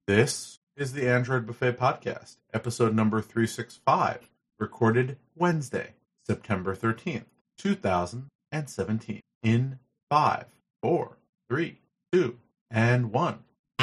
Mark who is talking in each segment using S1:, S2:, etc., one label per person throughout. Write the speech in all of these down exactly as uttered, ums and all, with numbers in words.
S1: This is the Android Buffet Podcast, episode number three sixty-five, recorded Wednesday, September thirteenth, two thousand seventeen, in five, four, three, two, and one.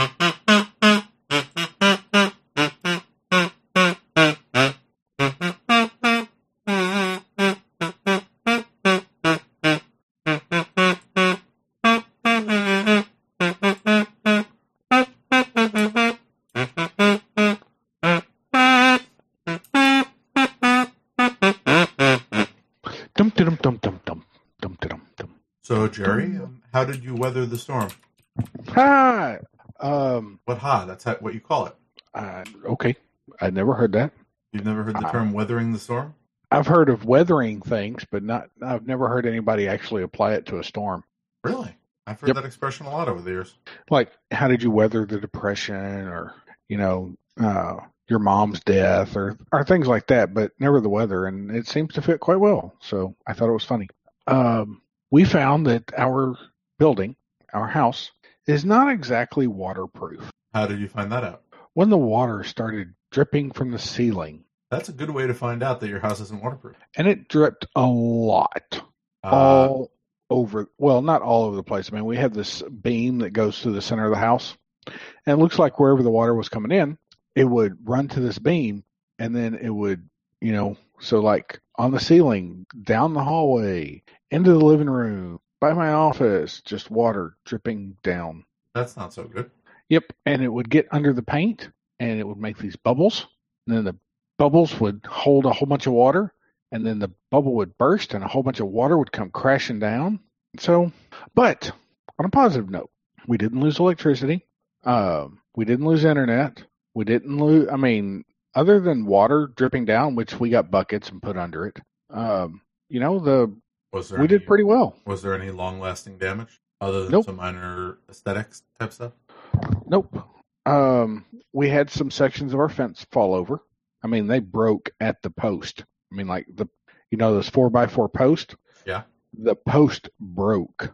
S1: So, Jerry, um, how did you weather the storm?
S2: Hi. Um,
S1: What ha? That's how, what you call it.
S2: uh, okay. I never heard that.
S1: You've never heard the
S2: Uh,
S1: term weathering the storm?
S2: I've heard of weathering things, but not. I've never heard anybody actually apply it to a storm.
S1: Really? I've heard
S2: Yep.
S1: that expression a lot over the years.
S2: Like, how did you weather the depression, or you know, uh, your mom's death, or or things like that, but never the weather. And it seems to fit quite well. So I thought it was funny. Um, we found that our building, our house, is not exactly waterproof.
S1: How did you find that out?
S2: When the water started dripping from the ceiling,
S1: That's a good way to find out that your house isn't waterproof.
S2: and it dripped a lot.
S1: Uh,
S2: all over, well, not all over the place. I mean, we have this beam that goes through the center of the house, and it looks like wherever the water was coming in, it would run to this beam, and then it would, you know, so like on the ceiling, down the hallway, into the living room, by my office, just water dripping down.
S1: that's not so good.
S2: Yep, and it would get under the paint, and it would make these bubbles, and then the bubbles would hold a whole bunch of water, and then the bubble would burst, and a whole bunch of water would come crashing down. So, but on a positive note, we didn't lose electricity. Um, we didn't lose internet. We didn't lose. I mean, other than water dripping down, which we got buckets and put under it. Um, you know, the
S1: Was there
S2: we
S1: any,
S2: did pretty well.
S1: Was there any long-lasting damage other than
S2: Nope.
S1: some minor aesthetics type stuff?
S2: Nope. Um, we had some sections of our fence fall over. I mean, they broke at the post. I mean, like the, you know, those four by four post.
S1: Yeah.
S2: The post broke.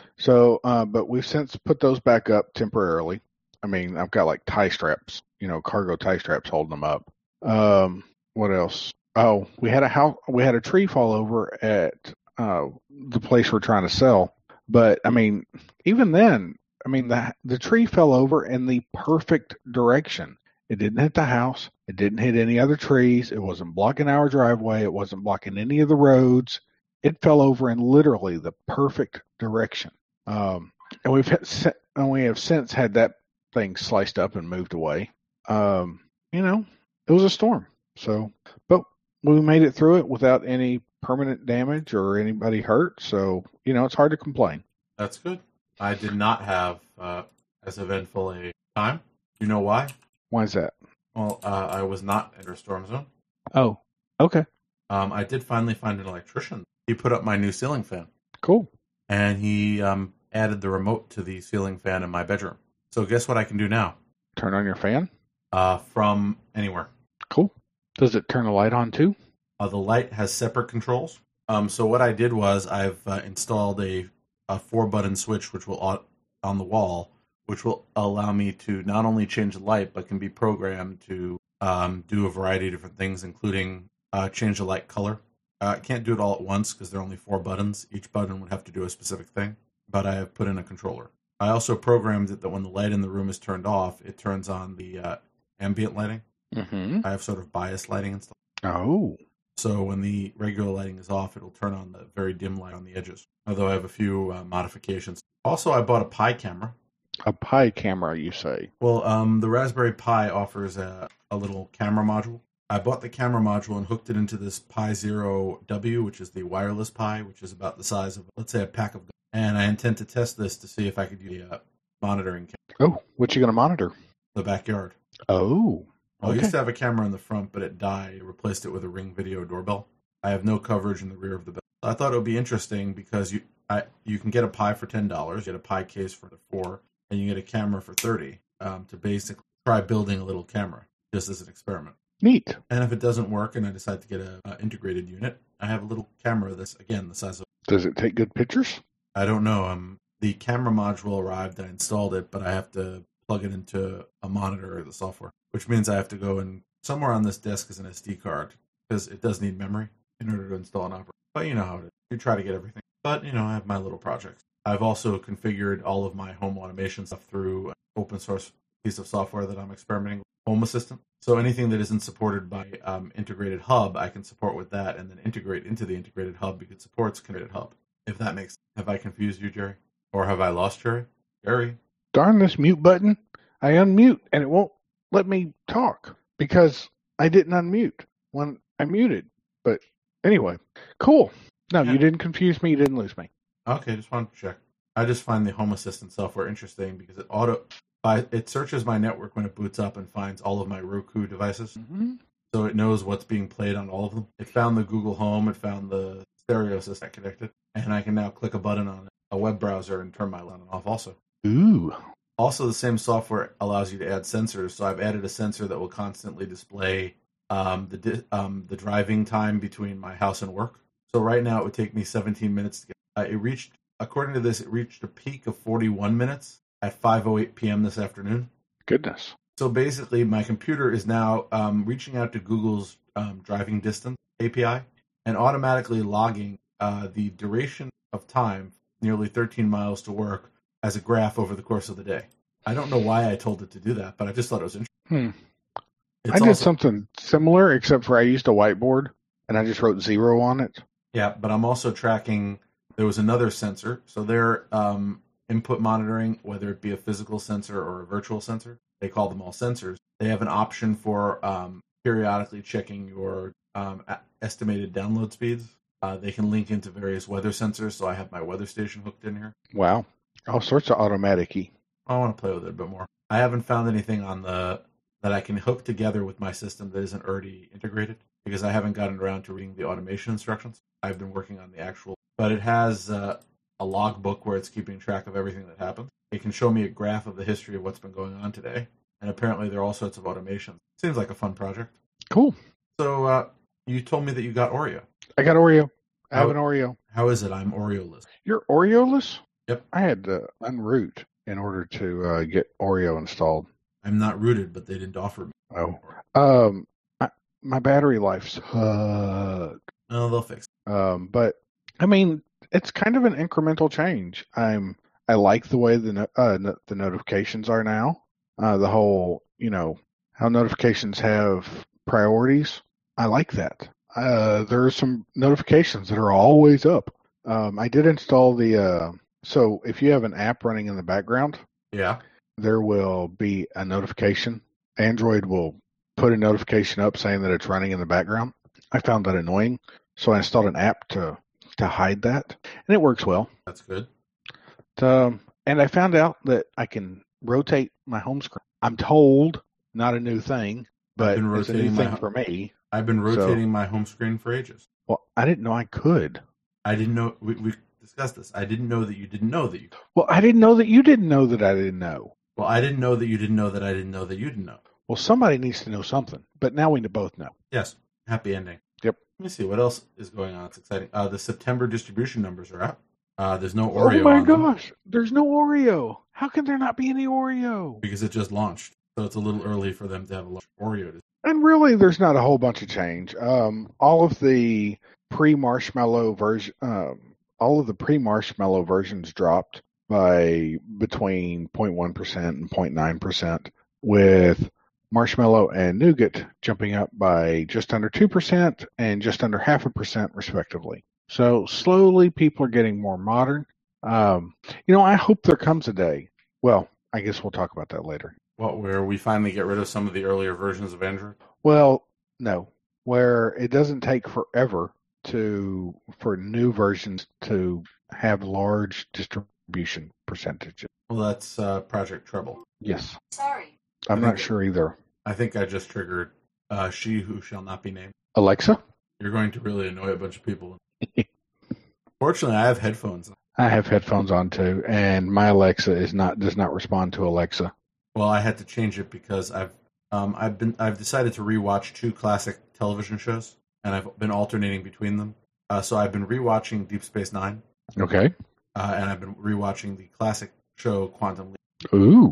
S2: So, uh, but we've since put those back up temporarily. I mean, I've got like tie straps, you know, cargo tie straps holding them up. Um, what else? Oh, we had a house, we had a tree fall over at uh, the place we're trying to sell. But I mean, even then, I mean, the the tree fell over in the perfect direction. It didn't hit the house. It didn't hit any other trees. It wasn't blocking our driveway. It wasn't blocking any of the roads. It fell over in literally the perfect direction. Um, and we've had, se- and we have since had that thing sliced up and moved away. Um, you know, it was a storm. So, but we made it through it without any permanent damage or anybody hurt. So, you know, it's hard to complain.
S1: That's good. I did not have uh, as eventful a time. You know why?
S2: Why is that?
S1: Well, uh, I was not in a storm zone.
S2: Oh, okay.
S1: Um, I did finally find an electrician. He put up my new ceiling fan,
S2: Cool.
S1: and he um, added the remote to the ceiling fan in my bedroom. So guess what I can do now?
S2: Turn on your fan.
S1: Uh, from anywhere.
S2: Cool. Does it turn the light on too?
S1: Uh, the light has separate controls. Um, so what I did was I've uh, installed a, a four-button switch, which will au- on the wall, which will allow me to not only change the light, but can be programmed to um, do a variety of different things, including uh, change the light color. Uh, I can't do it all at once because there are only four buttons. Each button would have to do a specific thing, but I have put in a controller. I also programmed it that when the light in the room is turned off, it turns on the uh, ambient lighting.
S2: Mm-hmm.
S1: I have sort of bias lighting and stuff.
S2: Oh.
S1: So when the regular lighting is off, it'll turn on the very dim light on the edges, although I have a few uh, modifications. Also, I bought a Pi camera.
S2: A Pi camera, you say?
S1: Well, um, the Raspberry Pi offers a, a little camera module. I bought the camera module and hooked it into this Pi Zero W, which is the wireless Pi, which is about the size of, let's say, a pack of. And I intend to test this to see if I could use a uh, monitoring camera
S2: Oh, what you going to monitor?
S1: in the backyard.
S2: Oh.
S1: Well, I
S2: Okay.
S1: used to have a camera in the front, but it died. I replaced it with a Ring Video doorbell. I have no coverage in the rear of the bell. I thought it would be interesting because you I, you can get a Pi for ten dollars, you get a Pi case for four, and you get a camera for thirty um, to basically try building a little camera just as an experiment.
S2: Neat.
S1: And if it doesn't work and I decide to get a uh, integrated unit, I have a little camera that's, again, the size of...
S2: Does it take good pictures?
S1: I don't know. Um, the camera module arrived, I installed it, but I have to plug it into a monitor or the software, which means I have to go and somewhere on this desk is an S D card because it does need memory in order to install an operating. But you know how it is. You try to get everything. But, you know, I have my little projects. I've also configured all of my home automation stuff through an open source piece of software that I'm experimenting with, Home Assistant. So anything that isn't supported by um, Integrated Hub, I can support with that and then integrate into the Integrated Hub because it supports Integrated Hub. If that makes sense. Have I confused you, Jerry? Or have I lost Jerry? Jerry?
S2: Darn this mute button. I unmute and it won't let me talk because I didn't unmute when I muted. But anyway, cool. No, yeah. You didn't confuse me. You didn't lose me.
S1: Okay, just wanted to check. I just find the Home Assistant software interesting because it auto it searches my network when it boots up and finds all of my Roku devices.
S2: Mm-hmm.
S1: So it knows what's being played on all of them. It found the Google Home. It found the stereo system connected. And I can now click a button on a web browser and turn my light on and off also.
S2: Ooh.
S1: Also, the same software allows you to add sensors. So I've added a sensor that will constantly display um, the um, the driving time between my house and work. So right now it would take me seventeen minutes to get. Uh, it reached, according to this, it reached a peak of forty-one minutes at five oh eight p.m. this afternoon.
S2: Goodness.
S1: So basically, my computer is now um, reaching out to Google's um, driving distance A P I and automatically logging uh, the duration of time, nearly thirteen miles to work, as a graph over the course of the day. I don't know why I told it to do that, but I just thought it was interesting.
S2: Hmm. I did also something similar, except for I used a whiteboard, and I just wrote zero on it.
S1: Yeah, but I'm also tracking, there was another sensor. So they're um, input monitoring, whether it be a physical sensor or a virtual sensor. They call them all sensors. They have an option for um, periodically checking your um, a- estimated download speeds. Uh, they can link into various weather sensors, so I have my weather station hooked in here.
S2: Wow. All sorts of automatic-y.
S1: I want to play with it a bit more. I haven't found anything on the that I can hook together with my system that isn't already integrated because I haven't gotten around to reading the automation instructions. I've been working on the actual, but it has uh, a logbook where it's keeping track of everything that happens. It can show me a graph of the history of what's been going on today, and apparently there are all sorts of automations. Seems like a fun project.
S2: Cool.
S1: So uh, you told me that you got Oreo.
S2: I got Oreo. I
S1: how,
S2: have an Oreo.
S1: How is it? I'm Oreo-less.
S2: You're Oreo-less?
S1: Yep.
S2: I had to unroot in order to uh, get Oreo installed.
S1: I'm not rooted, but they didn't offer me.
S2: Oh. Um, I, my battery life sucks. Oh,
S1: they'll fix it.
S2: Um, but, I mean, it's kind of an incremental change. I'm, I like the way the, no, uh, no, the notifications are now. Uh, the whole, you know, how notifications have priorities. I like that. Uh, there are some notifications that are always up. Um, I did install the, uh, so if you have an app running in the background,
S1: yeah,
S2: there will be a notification. Android will put a notification up saying that it's running in the background. I found that annoying, so I installed an app to to hide that, and it works well.
S1: That's good.
S2: Um, and I found out that I can rotate my home screen. I'm told not a new thing, but it's a new thing
S1: my,
S2: for me.
S1: I've been rotating so, my home screen for ages.
S2: Well, I didn't know I could.
S1: I didn't know we, we discussed this. I didn't know that you didn't know that you could.
S2: Well, I didn't know that you didn't know that I didn't know.
S1: Well, I didn't know that you didn't know that I didn't know that you didn't know.
S2: Well, somebody needs to know something, but now we both know.
S1: Yes. Happy ending.
S2: Yep.
S1: Let me see. What else is going on? It's exciting. Uh, the September distribution numbers are out. Uh, there's no Oreo.
S2: Oh my
S1: on
S2: gosh.
S1: them.
S2: There's no Oreo. How can there not be any Oreo?
S1: Because it just launched. So it's a little early for them to have a large Oreo.
S2: And really, there's not a whole bunch of change. Um, all of the pre-marshmallow version, um, all of the pre-marshmallow versions dropped by between zero point one percent and zero point nine percent, with marshmallow and nougat jumping up by just under two percent and just under half a percent, respectively. So slowly, people are getting more modern. Um, you know, I hope there comes a day. Well, I guess we'll talk about that later.
S1: What, where we finally get rid of some of the earlier versions of Android?
S2: Well, no. Where it doesn't take forever to for new versions to have large distribution percentages.
S1: Well, that's uh, Project Treble.
S2: Yes.
S3: Sorry.
S2: I'm not sure either.
S1: I think I just triggered uh, She Who Shall Not Be Named.
S2: Alexa?
S1: You're going to really annoy a bunch of people. Fortunately, I have headphones.
S2: I have headphones on too, and my Alexa is not does not respond to Alexa.
S1: Well, I had to change it because I've um, I've been I've decided to rewatch two classic television shows, and I've been alternating between them. Uh, so I've been rewatching Deep Space Nine.
S2: Okay.
S1: Uh, and I've been rewatching the classic show Quantum Leap.
S2: Ooh.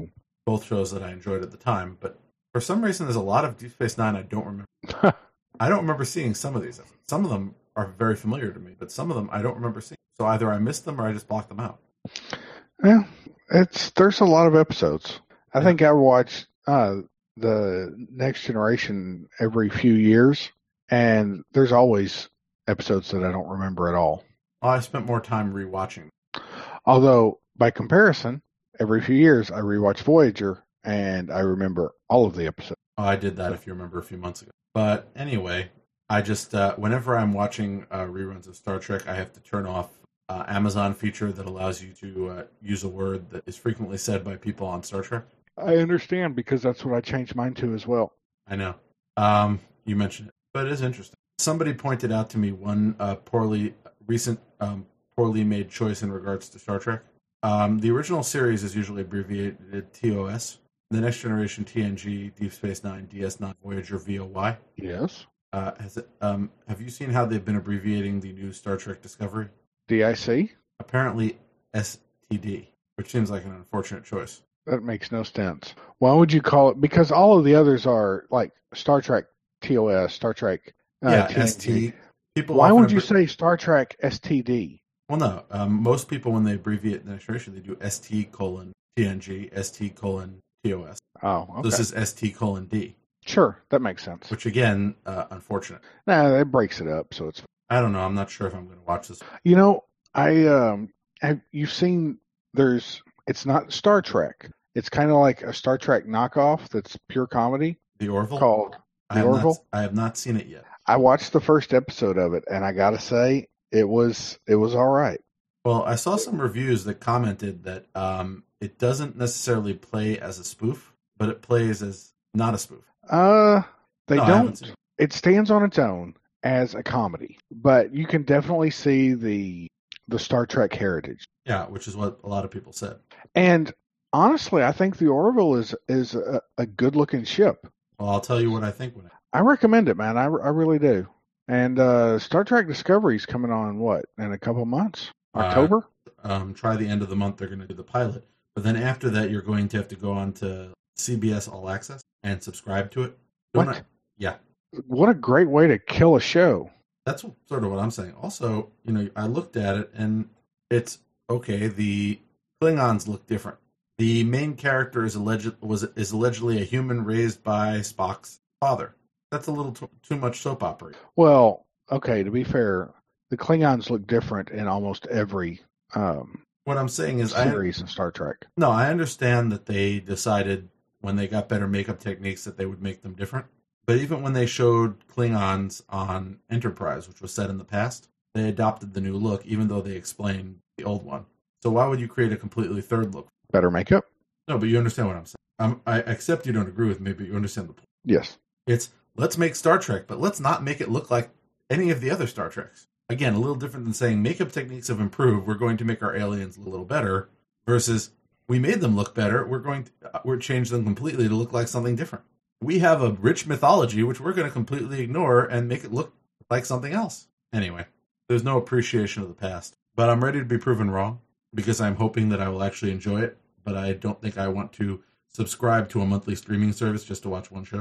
S1: both shows that I enjoyed at the time. But for some reason, there's a lot of Deep Space Nine I don't remember. I don't remember seeing some of these episodes. Some of them are very familiar to me, but some of them I don't remember seeing. So either I missed them or I just blocked them out.
S2: Yeah, it's there's a lot of episodes. I
S1: Yeah.
S2: think I watch uh, the Next Generation every few years, and there's always episodes that I don't remember at all.
S1: Well, I spent more time rewatching.
S2: Although, by comparison, every few years I rewatch Voyager, and I remember all of the episodes.
S1: Oh, I did that, if you remember, a few months ago. But anyway, I just, uh, whenever I'm watching uh, reruns of Star Trek, I have to turn off uh, Amazon feature that allows you to uh, use a word that is frequently said by people on Star Trek.
S2: I understand, because that's what I changed mine to as well.
S1: I know. Um, you mentioned it, but it is interesting. Somebody pointed out to me one uh, poorly recent, um, poorly made choice in regards to Star Trek. Um, the original series is usually abbreviated T O S. The Next Generation T N G, Deep Space Nine, D S nine, Voyager V O Y.
S2: Yes.
S1: Uh, has it, um, have you seen how they've been abbreviating the new Star Trek Discovery?
S2: D I C?
S1: Apparently S T D, which seems like an unfortunate choice.
S2: That makes no sense. Why would you call it? Because all of the others are like Star Trek T O S, Star Trek uh,
S1: yeah,
S2: T N G.
S1: S T. People
S2: Why
S1: often
S2: would you
S1: abbrevi-
S2: say Star Trek S T D?
S1: Well, no. Um, most people, when they abbreviate the Next Generation, they do S T colon T N G, S T colon T O S.
S2: Oh, okay.
S1: This is S T colon D,
S2: Sure, that makes sense.
S1: which again, uh, unfortunate.
S2: Nah, it breaks it up, so it's.
S1: I don't know. I'm not sure if I'm going to watch this.
S2: You know, I um, have you've seen? There's. It's not Star Trek. It's kind of like a Star Trek knockoff that's pure comedy
S1: The Orville?
S2: called
S1: I
S2: The
S1: have
S2: Orville.
S1: Not, I have not seen it yet.
S2: I watched the first episode of it, and I gotta say, it was it was all right.
S1: Well, I saw some reviews that commented that um, it doesn't necessarily play as a spoof, but it plays as not a spoof.
S2: Uh, they
S1: No, I haven't
S2: don't.
S1: seen
S2: It stands on its own as a comedy, but you can definitely see the the Star Trek heritage.
S1: Yeah, which is what a lot of people said.
S2: And honestly, I think the Orville is is a, a good looking ship.
S1: Well, I'll tell you what I think when I
S2: I recommend it, man. I, I really do. And uh, Star Trek Discovery is coming on what in a couple months? October.
S1: Uh, um, try the end of the month. They're going to do the pilot, but then after that, you're going to have to go on to C B S All Access and subscribe to it. Don't
S2: What?
S1: I- yeah,
S2: What a great way to kill a show.
S1: that's sort of what I'm saying. Also, you know, I looked at it and it's okay. The Klingons look different. The main character is alleged was is allegedly a human raised by Spock's father. That's a little too, too much soap opera.
S2: Well, okay. To be fair, the Klingons look different in almost every um,
S1: What I'm saying is, I
S2: series of Star Trek.
S1: no, I understand that they decided when they got better makeup techniques that they would make them different. But even when they showed Klingons on Enterprise, which was set in the past, they adopted the new look, even though they explained the old one. So why would you create a completely third look?
S2: Better makeup?
S1: No, but you understand what I'm saying. Um, I accept you don't agree with me, but you understand the point.
S2: Yes.
S1: It's let's make Star Trek, but let's not make it look like any of the other Star Treks. Again, a little different than saying makeup techniques have improved. We're going to make our aliens a little better. Versus we made them look better. We're going to uh, we're change them completely to look like something different. We have a rich mythology which we're going to completely ignore and make it look like something else. Anyway, there's no appreciation of the past, but I'm ready to be proven wrong because I'm hoping that I will actually enjoy it. But I don't think I want to subscribe to a monthly streaming service just to watch one show.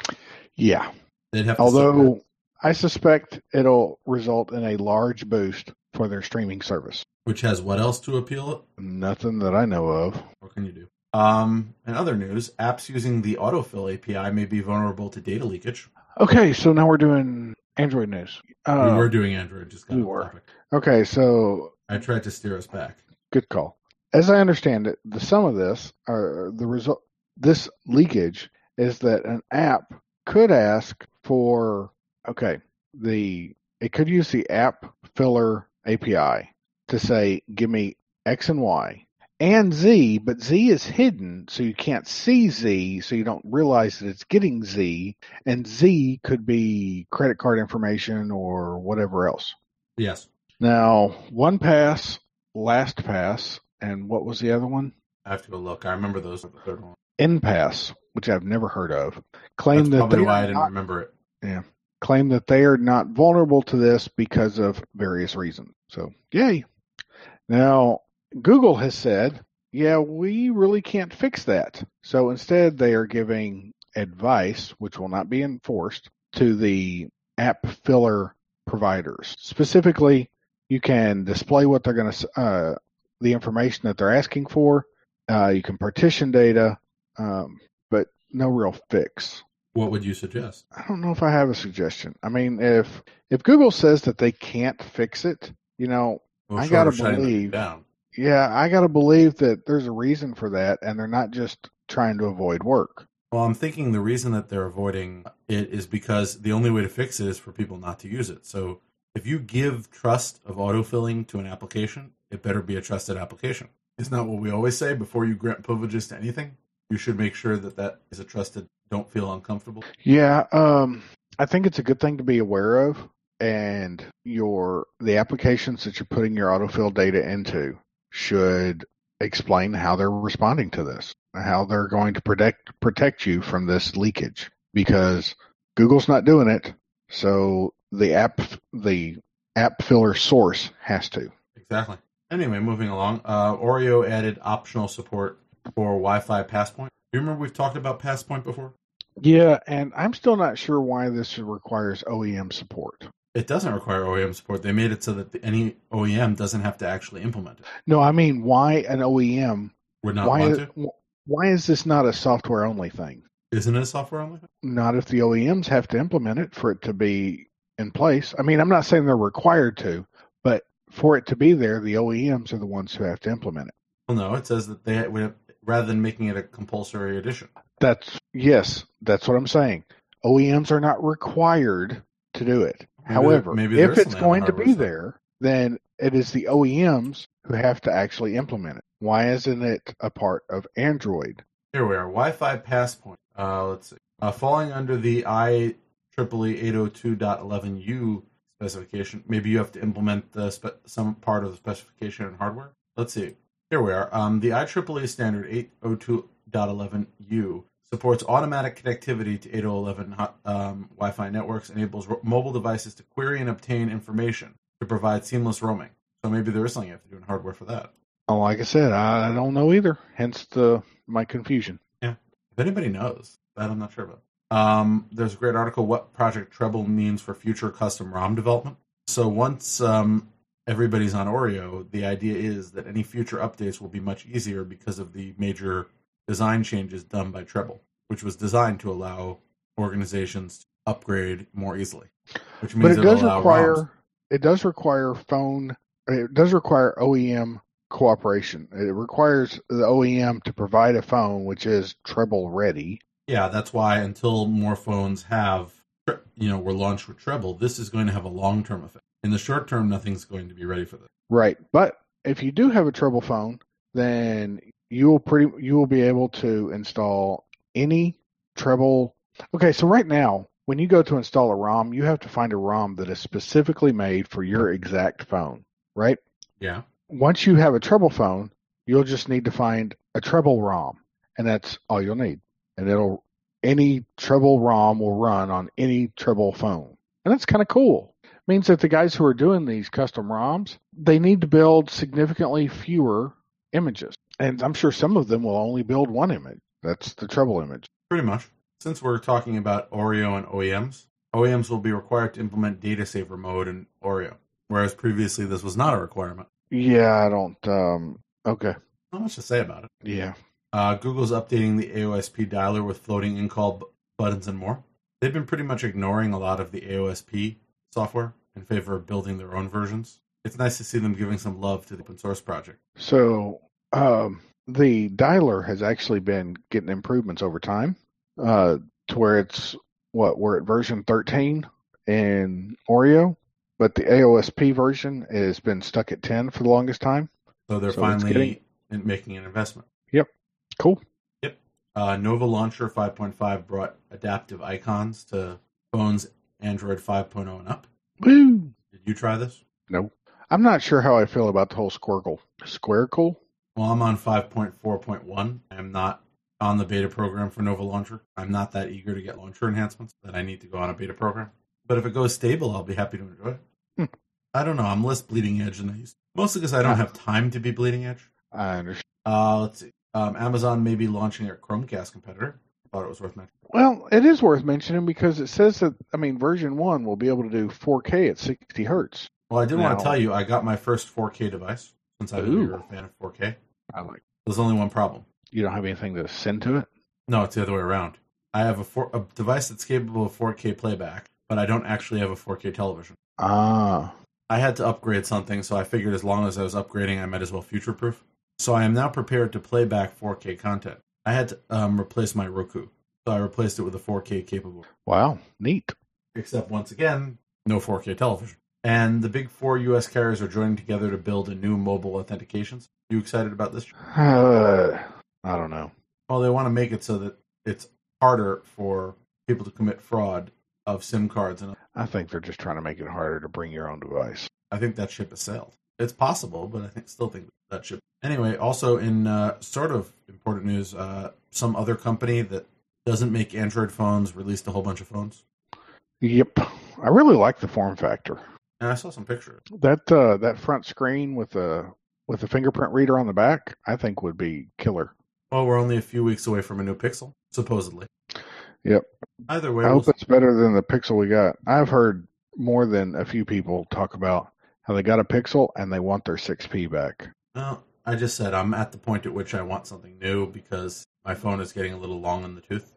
S2: Yeah.
S1: They'd have to
S2: Although I suspect it'll result in a large boost for their streaming service.
S1: which has what else to appeal it?
S2: Nothing that I know of.
S1: What can you do? Um, in other news, apps using the autofill A P I may be vulnerable to data leakage.
S2: Okay, so now we're doing Android news. Uh,
S1: we were doing Android, just got
S2: we
S1: off
S2: were.
S1: topic.
S2: Okay, so
S1: I tried to steer us back.
S2: good call. As I understand it, the sum of this, or the result, this leakage is that an app could ask for, okay, the it could use the app filler A P I to say, give me X and Y and Z, but Z is hidden, so you can't see Z, so you don't realize that it's getting Z, and Z could be credit card information or whatever else.
S1: Yes.
S2: Now, OnePass, LastPass, and what was the other one?
S1: I have to go look. I remember those. The third one.
S2: NPass, which I've never heard of, claim
S1: That's
S2: that
S1: probably
S2: they
S1: why I
S2: are
S1: didn't
S2: not,
S1: remember it.
S2: yeah, claim that they are not vulnerable to this because of various reasons. So, yay! Now, Google has said yeah, we really can't fix that. So instead, they are giving advice, which will not be enforced, to the app filler providers. Specifically, you can display what they're going to, uh, the information that they're asking for. Uh, you can partition data, um, but no real fix.
S1: What would you suggest?
S2: I don't know if I have a suggestion. I mean, if if Google says that they can't fix it, you know,
S1: Well,
S2: I
S1: short
S2: gotta
S1: of shutting them
S2: believe.
S1: down.
S2: Yeah, I gotta believe that there's a reason for that, and they're not just trying to avoid work.
S1: Well, I'm thinking the reason that they're avoiding it is because the only way to fix it is for people not to use it. So if you give trust of autofilling to an application, it better be a trusted application. Isn't that what we always say? Before you grant privileges to anything, you should make sure that that is a trusted, don't feel uncomfortable.
S2: Yeah, um, I think it's a good thing to be aware of, and your the applications that you're putting your autofill data into should explain how they're responding to this, how they're going to protect protect you from this leakage, because Google's not doing it, so the app the app filler source has to.
S1: Exactly. Anyway, moving along, uh, Oreo added optional support for Wi-Fi Passpoint. Do you remember we've talked about Passpoint before?
S2: Yeah, and I'm still not sure why this requires O E M support.
S1: It doesn't require O E M support. They made it so that the, any O E M doesn't have to actually implement it.
S2: No, I mean, why an O E M?
S1: Would not
S2: why
S1: want
S2: is,
S1: to?
S2: Why is this not a software only thing?
S1: Isn't it a software only thing?
S2: Not if the O E Ms have to implement it for it to be in place. I mean, I'm not saying they're required to, but for it to be there, the O E Ms are the ones who have to implement it.
S1: Well, no, it says that they would have, rather than making it a compulsory addition.
S2: That's yes, that's what I'm saying. O E Ms are not required to do it.
S1: Maybe
S2: However,
S1: maybe
S2: if it's
S1: the
S2: going to be
S1: side.
S2: there, then it is the O E Ms who have to actually implement it. Why isn't it a part of Android?
S1: Here we are, Wi-Fi Passpoint. Uh, let's see. Uh, falling under the I triple E eight oh two dot eleven U specification, maybe you have to implement the spe- some part of the specification in hardware. Let's see. Here we are. Um, the I triple E standard eight oh two dot eleven U supports automatic connectivity to eight oh eleven um, Wi-Fi networks, enables ro- mobile devices to query and obtain information to provide seamless roaming. So maybe there is something you have to do in hardware for that.
S2: Oh, like I said, I don't know either. Hence the my confusion.
S1: Yeah. If anybody knows, that I'm not sure about. Um, there's a great article, What Project Treble Means for Future Custom ROM Development. So once um, everybody's on Oreo, the idea is that any future updates will be much easier because of the major design changes done by Treble, which was designed to allow organizations to upgrade more easily. Which means
S2: but it does
S1: allow
S2: require
S1: ROMs.
S2: it does require phone. It does require O E M cooperation. It requires the O E M to provide a phone which is Treble ready.
S1: Yeah, that's why until more phones have, you know, were launched with Treble, this is going to have a long-term effect. In the short term, nothing's going to be ready for this.
S2: Right, but if you do have a Treble phone, then you will pretty you will be able to install any Treble. Okay, so right now, when you go to install a ROM, you have to find a ROM that is specifically made for your exact phone, right?
S1: Yeah.
S2: Once you have a Treble phone, you'll just need to find a Treble ROM, and that's all you'll need. And it'll any Treble ROM will run on any Treble phone, and that's kind of cool. It means that the guys who are doing these custom ROMs, they need to build significantly fewer images, and I'm sure some of them will only build one image. That's the Treble image.
S1: Pretty much. Since we're talking about Oreo and O E Ms, O E Ms will be required to implement data saver mode in Oreo, whereas previously this was not a requirement.
S2: Yeah, I don't. Um, okay.
S1: Not much to say about it.
S2: Yeah.
S1: Uh, Google's updating the A O S P dialer with floating in-call b- buttons and more. They've been pretty much ignoring a lot of the A O S P software in favor of building their own versions. It's nice to see them giving some love to the open source project.
S2: So um, the dialer has actually been getting improvements over time uh, to where it's, what, we're at version thirteen in Oreo, but the A O S P version has been stuck at ten for the longest time.
S1: So they're
S2: So it's
S1: finally
S2: getting-
S1: in- making an investment.
S2: Yep. Cool.
S1: Yep. Uh, Nova Launcher five point five brought adaptive icons to phones Android five point oh and up.
S2: Woo!
S1: Did you try this?
S2: No. I'm not sure how I feel about the whole Squircle. Squircle?
S1: Well, I'm on five point four point one. I'm not on the beta program for Nova Launcher. I'm not that eager to get launcher enhancements that I need to go on a beta program. But if it goes stable, I'll be happy to enjoy it.
S2: Hmm.
S1: I don't know. I'm less bleeding edge than I used to. Mostly because I don't have time to be bleeding edge.
S2: I understand.
S1: Uh, let's see. Um, Amazon may be launching a Chromecast competitor. Thought it was worth mentioning.
S2: Well, it is worth mentioning because it says that, I mean, version one will be able to do four K at sixty hertz.
S1: Well, I did
S2: Now-
S1: want to tell you, I got my first four K device since I know
S2: Ooh.
S1: you're a fan of four K.
S2: I like.
S1: There's only one problem.
S2: You don't have anything to send to it?
S1: No, it's the other way around. I have a, four, a device that's capable of four K playback, but I don't actually have a four K television.
S2: Ah.
S1: I had to upgrade something, so I figured as long as I was upgrading, I might as well future-proof. So I am now prepared to play back four K content. I had to um, replace my Roku, so I replaced it with a four K capable.
S2: Wow. Neat.
S1: Except once again, no four K television. And the big four U S carriers are joining together to build a new mobile authentication. You excited about this?
S2: Uh, I don't know.
S1: Well, they want to make it so that it's harder for people to commit fraud of SIM cards, and
S2: I think they're just trying to make it harder to bring your own device.
S1: I think that ship has sailed. It's possible, but I think still think that ship. Anyway, also in uh, sort of important news, uh, some other company that doesn't make Android phones released a whole bunch of phones.
S2: Yep. I really like the form factor.
S1: And I saw some pictures.
S2: That uh, that front screen with a with a fingerprint reader on the back, I think would be killer.
S1: Well, we're only a few weeks away from a new Pixel, supposedly.
S2: Yep.
S1: Either way,
S2: I
S1: we'll
S2: hope it's better than the Pixel we got. I've heard more than a few people talk about how they got a Pixel and they want their six P back.
S1: Well, I just said I'm at the point at which I want something new because my phone is getting a little long in the tooth.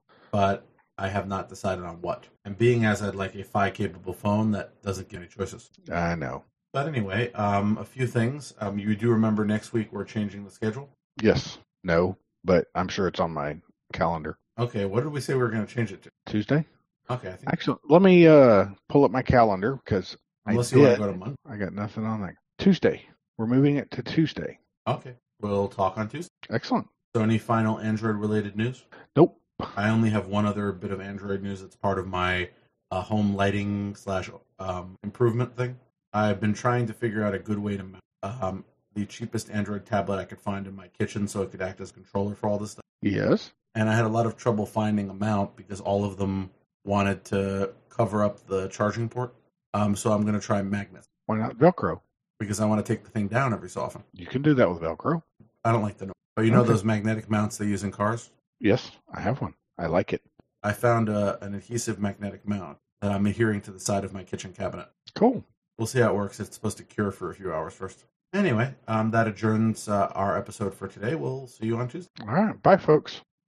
S1: But I have not decided on what. And being as I'd like a Fi-capable phone, that doesn't give me choices.
S2: I know.
S1: But anyway, um, a few things. Um, you do remember next week we're changing the schedule?
S2: Yes. No. But I'm sure it's on my calendar.
S1: Okay, what did we say we were going to change it to?
S2: Tuesday?
S1: Okay, I think.
S2: Actually, let me uh, pull up my calendar because
S1: Unless
S2: I
S1: you
S2: did.
S1: want to go to Monday.
S2: I got nothing on that. Tuesday. We're moving it to Tuesday.
S1: Okay, we'll talk on Tuesday.
S2: Excellent.
S1: So any final Android-related news?
S2: Nope.
S1: I only have one other bit of Android news that's part of my uh, home lighting slash um, improvement thing. I've been trying to figure out a good way to mount um, the cheapest Android tablet I could find in my kitchen so it could act as a controller for all this stuff.
S2: Yes.
S1: And I had a lot of trouble finding a mount because all of them wanted to cover up the charging port. Um, so I'm going to try magnets
S2: Why not Velcro?
S1: because I want to take the thing down every so often.
S2: You can do that with Velcro.
S1: I don't like the noise. But you know
S2: Okay.
S1: those magnetic mounts they use in cars?
S2: Yes, I have one. I like it.
S1: I found a, an adhesive magnetic mount that I'm adhering to the side of my kitchen cabinet.
S2: Cool.
S1: We'll see how it works. It's supposed to cure for a few hours first. Anyway, um, that adjourns uh, our episode for today. We'll see you on Tuesday.
S2: All right. Bye, folks.